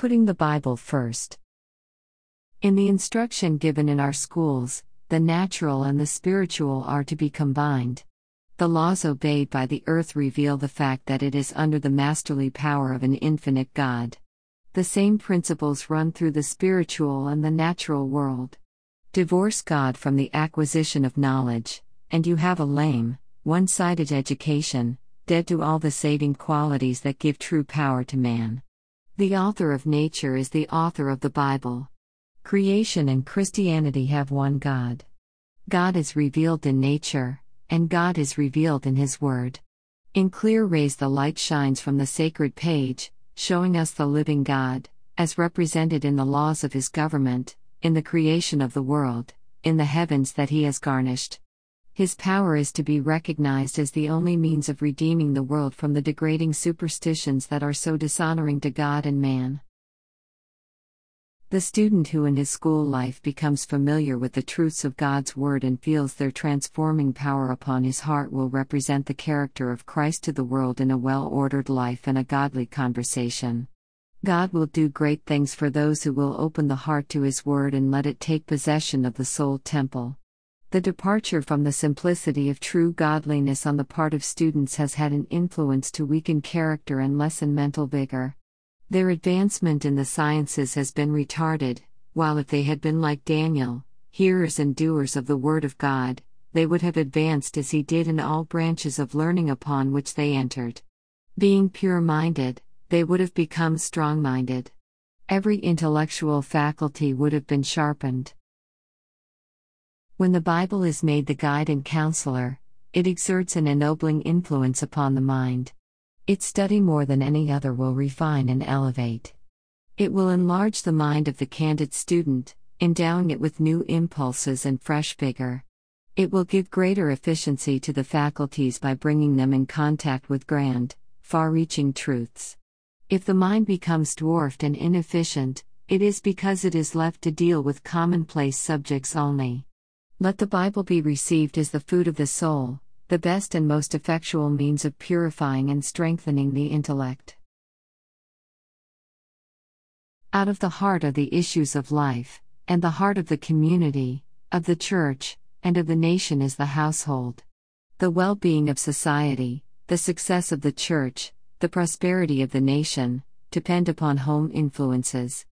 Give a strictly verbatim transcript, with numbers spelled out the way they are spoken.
Putting the Bible first. In the instruction given in our schools, the natural and the spiritual are to be combined. The laws obeyed by the earth reveal the fact that it is under the masterly power of an infinite God. The same principles run through the spiritual and the natural world. Divorce God from the acquisition of knowledge, and you have a lame, one-sided education, dead to all the saving qualities that give true power to man. The author of nature is the author of the Bible. Creation and Christianity have one God. God is revealed in nature, and God is revealed in His Word. In clear rays the light shines from the sacred page, showing us the living God, as represented in the laws of His government, in the creation of the world, in the heavens that He has garnished. His power is to be recognized as the only means of redeeming the world from the degrading superstitions that are so dishonoring to God and man. The student who in his school life becomes familiar with the truths of God's Word and feels their transforming power upon his heart will represent the character of Christ to the world in a well-ordered life and a godly conversation. God will do great things for those who will open the heart to His Word and let it take possession of the soul temple. The departure from the simplicity of true godliness on the part of students has had an influence to weaken character and lessen mental vigor. Their advancement in the sciences has been retarded, while if they had been like Daniel, hearers and doers of the Word of God, they would have advanced as he did in all branches of learning upon which they entered. Being pure-minded, they would have become strong-minded. Every intellectual faculty would have been sharpened. When the Bible is made the guide and counselor, it exerts an ennobling influence upon the mind. Its study more than any other will refine and elevate. It will enlarge the mind of the candid student, endowing it with new impulses and fresh vigor. It will give greater efficiency to the faculties by bringing them in contact with grand, far-reaching truths. If the mind becomes dwarfed and inefficient, it is because it is left to deal with commonplace subjects only. Let the Bible be received as the food of the soul, the best and most effectual means of purifying and strengthening the intellect. Out of the heart are the issues of life, and the heart of the community, of the church, and of the nation is the household. The well-being of society, the success of the church, the prosperity of the nation, depend upon home influences.